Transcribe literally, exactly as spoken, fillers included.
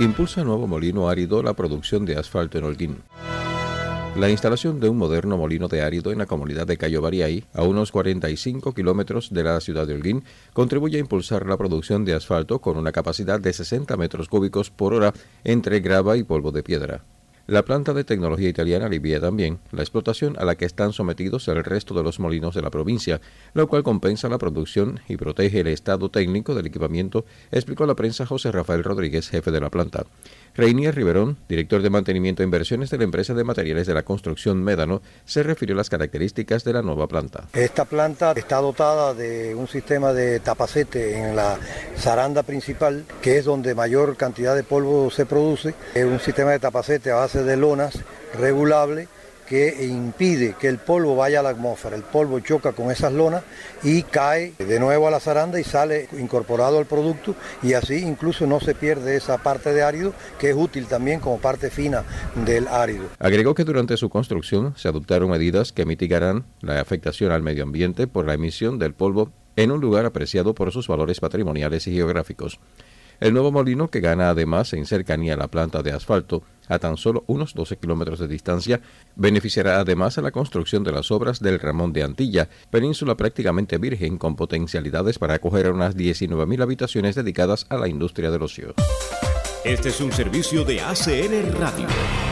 Impulsa nuevo molino árido la producción de asfalto en Holguín. La instalación de un moderno molino de árido en la comunidad de Cayo Bariay, a unos cuarenta y cinco kilómetros de la ciudad de Holguín, contribuye a impulsar la producción de asfalto con una capacidad de sesenta metros cúbicos por hora entre grava y polvo de piedra. La planta de tecnología italiana alivia también la explotación a la que están sometidos el resto de los molinos de la provincia, lo cual compensa la producción y protege el estado técnico del equipamiento, explicó a la prensa José Rafael Rodríguez, jefe de la planta. Reinier Riverón, director de mantenimiento e inversiones de la empresa de materiales de la construcción Médano, se refirió a las características de la nueva planta. Esta planta está dotada de un sistema de tapacete en la zaranda principal, que es donde mayor cantidad de polvo se produce. Es un sistema de tapacete a base de lonas regulable que impide que el polvo vaya a la atmósfera. El polvo choca con esas lonas y cae de nuevo a la zaranda y sale incorporado al producto, y así incluso no se pierde esa parte de árido que es útil también como parte fina del árido. Agregó que durante su construcción se adoptaron medidas que mitigarán la afectación al medio ambiente por la emisión del polvo en un lugar apreciado por sus valores patrimoniales y geográficos. El nuevo molino, que gana además en cercanía a la planta de asfalto, a tan solo unos doce kilómetros de distancia, beneficiará además a la construcción de las obras del Ramón de Antilla, península prácticamente virgen con potencialidades para acoger a unas diecinueve mil habitaciones dedicadas a la industria del ocio. Este es un servicio de A C N Radio.